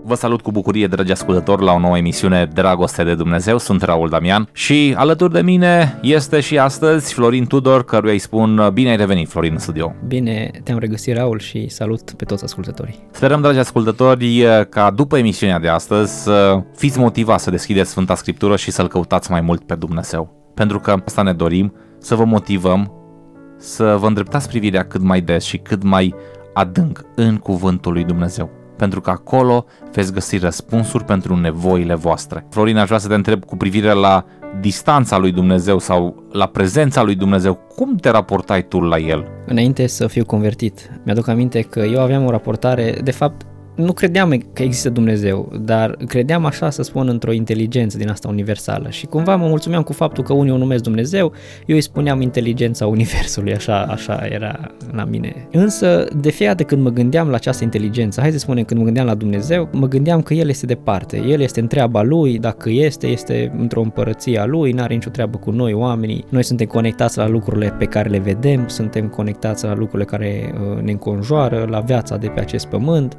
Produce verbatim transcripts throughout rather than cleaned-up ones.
Vă salut cu bucurie, dragi ascultători, la o nouă emisiune Dragoste de Dumnezeu. Sunt Raul Damian și alături de mine este și astăzi Florin Tudor, căruia îi spun bine ai revenit, Florin, în studio. Bine te-am regăsit, Raul, și salut pe toți ascultătorii. Sperăm, dragi ascultători, ca după emisiunea de astăzi să fiți motivați să deschideți Sfânta Scriptură și să-L căutați mai mult pe Dumnezeu. Pentru că asta ne dorim, să vă motivăm să vă îndreptați privirea cât mai des și cât mai adânc în Cuvântul lui Dumnezeu. Pentru că acolo veți găsi răspunsuri pentru nevoile voastre. Florin, aș vrea să te întreb cu privire la distanța lui Dumnezeu sau la prezența lui Dumnezeu. Cum te raportai tu la El? Înainte să fiu convertit, mi-aduc aminte că eu aveam o raportare, de fapt, nu credeam că există Dumnezeu, dar credeam, așa să spun, într-o inteligență din asta universală și cumva mă mulțumeam cu faptul că unii o numesc Dumnezeu, eu îi spuneam inteligența universului, așa, așa era la mine. Însă, de fiecare dată când mă gândeam la această inteligență, hai să spunem, când mă gândeam la Dumnezeu, mă gândeam că El este departe, El este în treaba Lui, dacă este, este într-o împărăție a Lui, n-are nicio treabă cu noi, oamenii, noi suntem conectați la lucrurile pe care le vedem, suntem conectați la lucrurile care ne înconjoară, la viața de pe acest pământ,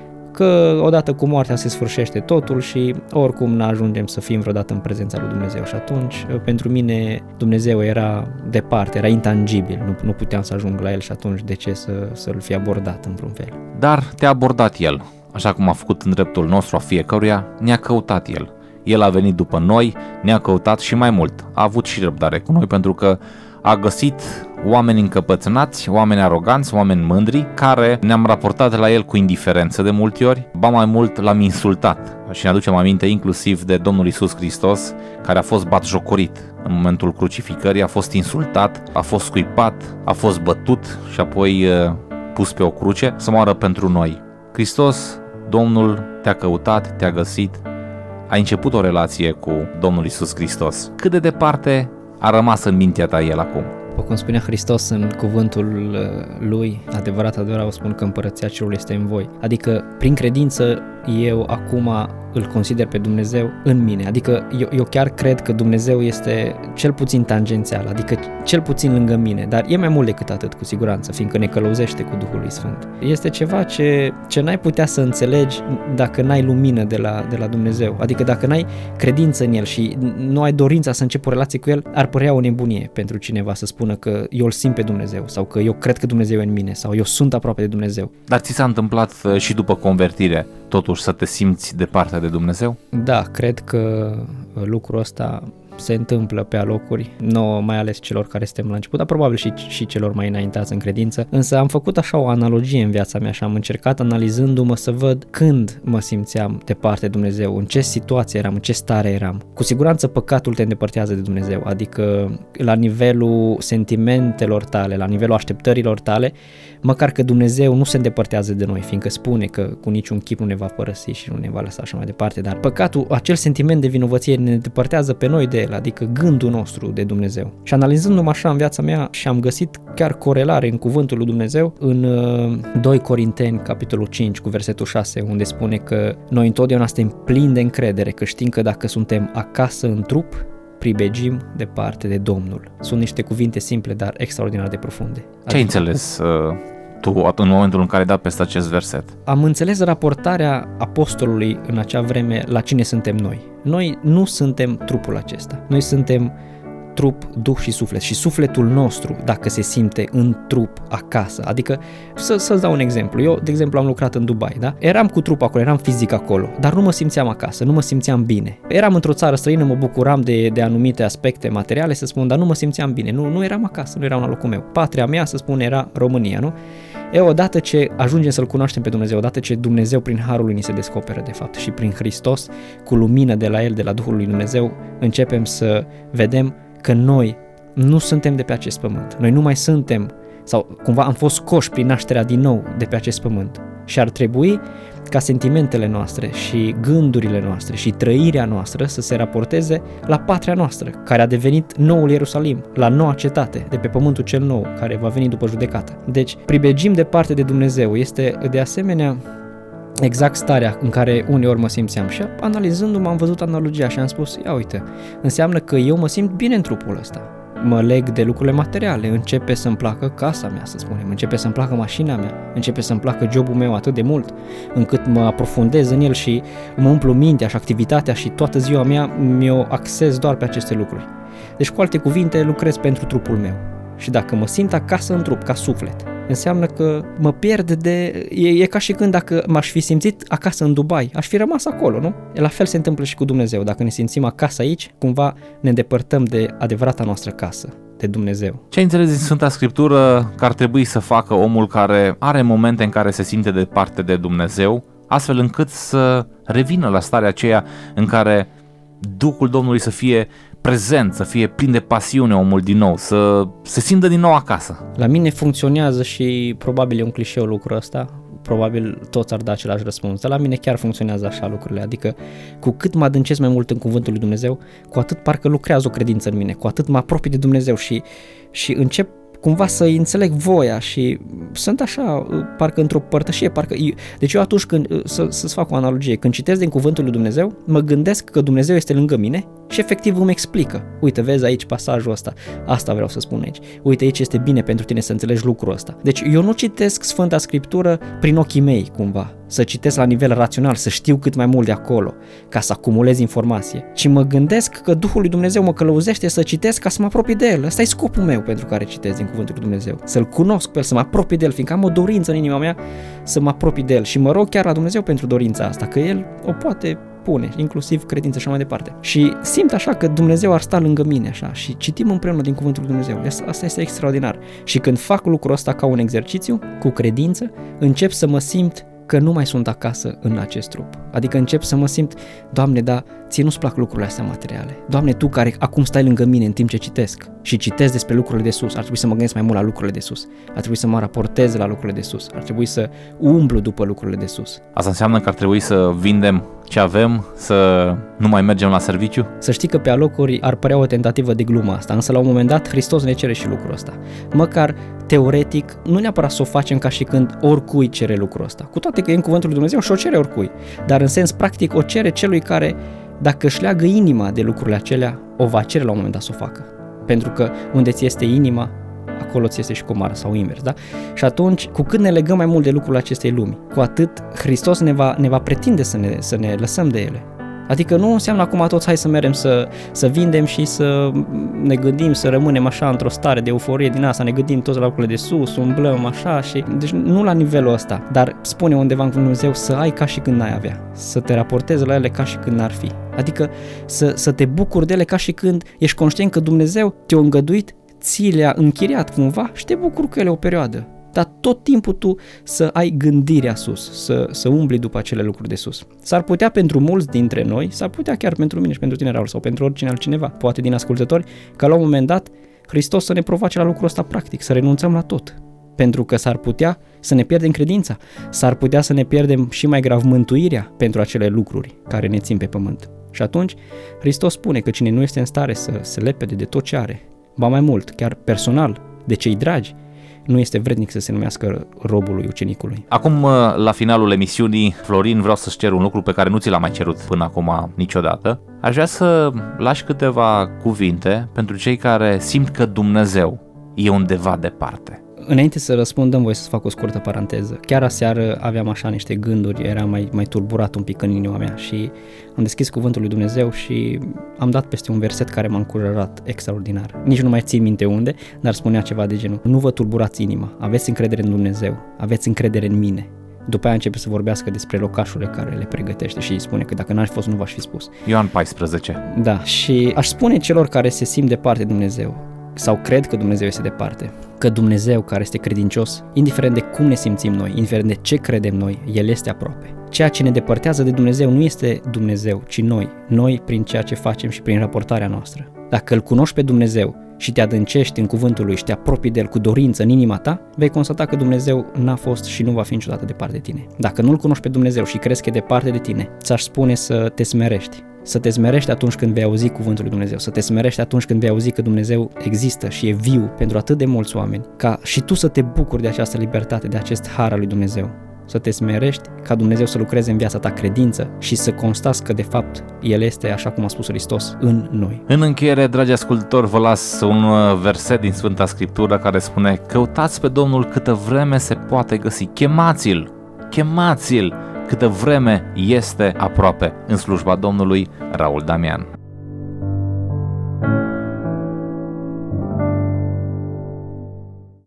că odată cu moartea se sfârșește totul și oricum n-ajungem să fim vreodată în prezența lui Dumnezeu. Și atunci, pentru mine, Dumnezeu era departe, era intangibil, nu, nu puteam să ajung la El și atunci de ce să, să-L fi abordat în vreun fel. Dar te-a abordat El, așa cum a făcut în dreptul nostru a fiecăruia, ne-a căutat El. El a venit după noi, ne-a căutat și mai mult, a avut și răbdare cu noi pentru că a găsit oameni încăpățânați, oameni aroganți, oameni mândri, care ne-am raportat la El cu indiferență de multe ori, ba mai mult l-am insultat. Și ne aducem aminte inclusiv de Domnul Iisus Hristos, care a fost batjocorit în momentul crucificării, a fost insultat, a fost scuipat, a fost bătut și apoi pus pe o cruce să moară pentru noi. Hristos, Domnul, te-a căutat, te-a găsit, ai început o relație cu Domnul Iisus Hristos. Cât de departe a rămas în mintea ta El acum? După cum spunea Hristos în cuvântul Lui, adevărat, adevărat, o spun că împărăția cerului este în voi. Adică, prin credință, eu acum îl consider pe Dumnezeu în mine. Adică, eu, eu chiar cred că Dumnezeu este cel puțin tangențial, adică cel puțin lângă mine, dar e mai mult decât atât, cu siguranță, fiindcă ne călăuzește cu Duhul lui Sfânt. Este ceva ce, ce n-ai putea să înțelegi dacă n-ai lumină de la, de la Dumnezeu. Adică dacă n-ai credință în El și nu ai dorința să începi o relație cu El, ar părea o nebunie pentru cineva să spună că eu îl simt pe Dumnezeu sau că eu cred că Dumnezeu e în mine sau eu sunt aproape de Dumnezeu. Dar ți s-a întâmplat și după convertire totuși să te simți departe de Dumnezeu? Da, cred că lucrul ăsta se întâmplă pe alocuri, nu mai ales celor care suntem la început, dar probabil și, și celor mai înaintați în credință, însă am făcut așa o analogie în viața mea și am încercat, analizându-mă, să văd când mă simțeam departe de Dumnezeu, în ce situație eram, în ce stare eram. Cu siguranță păcatul te îndepărtează de Dumnezeu, adică la nivelul sentimentelor tale, la nivelul așteptărilor tale, măcar că Dumnezeu nu se îndepărtează de noi, fiindcă spune că cu niciun chip nu ne va părăsi și nu ne va lăsa așa mai departe, dar păcatul, acel sentiment de vinovăție ne îndepărtează pe noi de El, adică gândul nostru de Dumnezeu. Și analizându-mă așa în viața mea și am găsit chiar corelare în cuvântul lui Dumnezeu în doi Corinteni, capitolul cinci, cu versetul șase, unde spune că noi întotdeauna suntem plini de încredere, că știm că dacă suntem acasă în trup, pribegim departe de Domnul. Sunt niște cuvinte simple, dar extraordinar de profunde. Ce adică... ai înțeles uh, tu în momentul în care ai dat peste acest verset? Am înțeles raportarea apostolului în acea vreme la cine suntem noi. Noi nu suntem trupul acesta. Noi suntem trup, duh și suflet. Și sufletul nostru, dacă se simte în trup acasă, adică să, să-ți dau un exemplu. Eu, de exemplu, am lucrat în Dubai, da? Eram cu trup acolo, eram fizic acolo, dar nu mă simțeam acasă, nu mă simțeam bine. Eram într-o țară străină, mă bucuram de, de anumite aspecte materiale, să spun, dar nu mă simțeam bine. Nu, nu eram acasă, nu eram la locul meu. Patria mea, să spun, era România, nu? E, odată ce ajungem să-L cunoaștem pe Dumnezeu, odată ce Dumnezeu prin Harul Lui ni se descoperă de fapt și prin Hristos, cu lumină de la El, de la Duhul lui Dumnezeu, începem să vedem că noi nu suntem de pe acest pământ. Noi nu mai suntem, sau cumva am fost scoși prin nașterea din nou de pe acest pământ. Și ar trebui ca sentimentele noastre și gândurile noastre și trăirea noastră să se raporteze la patria noastră, care a devenit noul Ierusalim, la noua cetate, de pe pământul cel nou, care va veni după judecată. Deci, pribegim departe de Dumnezeu. Este de asemenea exact starea în care uneori mă simțeam și analizându-mă am văzut analogia și am spus, ia uite, înseamnă că eu mă simt bine în trupul ăsta. mă leg de lucrurile materiale, începe să-mi placă casa mea, să spunem, începe să-mi placă mașina mea, începe să-mi placă jobul meu atât de mult, încât mă aprofundez în el și mă umplu mintea și activitatea și toată ziua mea mi-o axez doar pe aceste lucruri. Deci, cu alte cuvinte, lucrez pentru trupul meu. Și dacă mă simt acasă în trup, ca suflet, înseamnă că mă pierd de... E, e ca și când dacă m-aș fi simțit acasă în Dubai, aș fi rămas acolo, nu? La fel se întâmplă și cu Dumnezeu. Dacă ne simțim acasă aici, cumva ne îndepărtăm de adevărata noastră casă, de Dumnezeu. Ce înțelegi din Sfânta Scriptură că ar trebui să facă omul care are momente în care se simte departe de Dumnezeu, astfel încât să revină la starea aceea în care Duhul Domnului să fie prezent, să fie plin de pasiune omul din nou, să se simtă din nou acasă? La mine funcționează și probabil e un clișeu lucrul ăsta, probabil toți ar da același răspuns, dar la mine chiar funcționează așa lucrurile, adică cu cât mă adâncesc mai mult în cuvântul lui Dumnezeu, cu atât parcă lucrează o credință în mine, cu atât mă apropii de Dumnezeu și, și încep cumva să înțeleg voia și sunt așa, parcă într-o părtășie, parcă... Deci eu atunci când, să, să-ți fac o analogie, când citesc din cuvântul lui Dumnezeu, mă gândesc că Dumnezeu este lângă mine și efectiv îmi explică. Uite, vezi aici pasajul ăsta, asta vreau să spun aici. Uite, aici este bine pentru tine să înțelegi lucrul ăsta. Deci eu nu citesc Sfânta Scriptură prin ochii mei, cumva, să citesc la nivel rațional, să știu cât mai mult de acolo, ca să acumulez informație, ci mă gândesc că Duhul lui Dumnezeu mă călăuzește să citesc ca să mă apropii de El. Ăsta e scopul meu pentru care citesc din cuvântul lui Dumnezeu. Să-L cunosc pe El, să mă apropii de El, fiindcă am o dorință în inima mea să mă apropii de El și mă rog chiar la Dumnezeu pentru dorința asta, că El o poate pune, inclusiv credință și așa mai departe. Și simt așa că Dumnezeu ar sta lângă mine așa și citim împreună din cuvântul lui Dumnezeu. Asta este extraordinar. Și când fac lucrul ăsta ca un exercițiu, cu credință, încep să mă simt că nu mai sunt acasă în acest trup. Adică încep să mă simt, Doamne, da, ție nu-ți plac lucrurile astea materiale. Doamne, Tu care acum stai lângă mine în timp ce citesc și citesc despre lucrurile de sus, ar trebui să mă gândesc mai mult la lucrurile de sus. Ar trebui să mă raportez la lucrurile de sus. Ar trebui să umblu după lucrurile de sus. Asta înseamnă că ar trebui să vindem ce avem, să nu mai mergem la serviciu? Să știi că pe alocuri ar părea o tentativă de glumă asta, însă la un moment dat Hristos ne cere și lucrul ăsta. Măcar teoretic, nu neapărat să o facem ca și când oricui cere lucrul ăsta. Cu toate că e în cuvântul lui Dumnezeu și o cere oricui. Dar în sens practic o cere celui care, dacă își leagă inima de lucrurile acelea, o va cere la un moment dat să o facă. Pentru că unde ți este inima, acolo ți este și comară sau invers, da? Și atunci, cu cât ne legăm mai mult de lucrurile acestei lumi, cu atât Hristos ne va, ne va pretinde să ne, să ne lăsăm de ele. Adică nu înseamnă acum toți hai să mergem să, să vindem și să ne gândim, să rămânem așa într-o stare de euforie din asta, ne gândim toți la lucrurile de sus, umblăm așa și... Deci nu la nivelul ăsta, dar spune undeva în Dumnezeu să ai ca și când n-ai avea, să te raportezi la ele ca și când n-ar fi. Adică să, să te bucuri de ele ca și când ești conștient că Dumnezeu te-a îngăduit, ți le-a închiriat cumva și te bucuri cu ele o perioadă. Dar tot timpul tu să ai gândirea sus, să, să umbli după acele lucruri de sus. S-ar putea pentru mulți dintre noi, s-ar putea chiar pentru mine și pentru tine, Raul, sau pentru oricine altcineva, poate din ascultători, ca la un moment dat Hristos să ne provoace la lucrul ăsta practic, să renunțăm la tot. Pentru că s-ar putea să ne pierdem credința, s-ar putea să ne pierdem și mai grav mântuirea pentru acele lucruri care ne țin pe pământ. Și atunci Hristos spune că cine nu este în stare să se lepede de tot ce are, ba mai mult, chiar personal, de cei dragi, nu este vrednic să se numească robul lui ucenicului. Acum, la finalul emisiunii, Florin, vreau să-ți cer un lucru pe care nu ți l-am mai cerut până acum niciodată. Aș vrea să lași câteva cuvinte pentru cei care simt că Dumnezeu e undeva departe. Înainte să răspund, dăm voie să fac o scurtă paranteză. Chiar aseară aveam așa niște gânduri, eram mai, mai tulburat un pic în inima mea și am deschis cuvântul lui Dumnezeu și am dat peste un verset care m-a încurarat extraordinar. Nici nu mai țin minte unde, dar spunea ceva de genul: nu vă tulburați inima, aveți încredere în Dumnezeu, aveți încredere în mine. După aia începe să vorbească despre locașurile care le pregătește și îi spune că dacă n-ar fi fost, nu v-aș fi spus. Ioan paisprezece. Da, și aș spune celor care se simt departe de Dumnezeu sau cred că Dumnezeu este departe, că Dumnezeu care este credincios, indiferent de cum ne simțim noi, indiferent de ce credem noi, El este aproape. Ceea ce ne depărtează de Dumnezeu nu este Dumnezeu, ci noi, noi prin ceea ce facem și prin raportarea noastră. Dacă îl cunoști pe Dumnezeu și te adâncești în cuvântul Lui și te apropii de El cu dorință în inima ta, vei constata că Dumnezeu n-a fost și nu va fi niciodată departe de tine. Dacă nu-L cunoști pe Dumnezeu și crezi că e departe de tine, ți-aș spune să te smerești. Să te smerești atunci când vei auzi cuvântul lui Dumnezeu, să te smerești atunci când vei auzi că Dumnezeu există și e viu pentru atât de mulți oameni, ca și tu să te bucuri de această libertate, de acest har al lui Dumnezeu. să te smerești, ca Dumnezeu să lucreze în viața ta credință și să constați că de fapt El este, așa cum a spus Hristos, în noi. În încheiere, dragi ascultători, vă las un verset din Sfânta Scriptură care spune: căutați pe Domnul câtă vreme se poate găsi, chemați-L, chemați-L câtă vreme este aproape. În slujba Domnului, Raul Damian.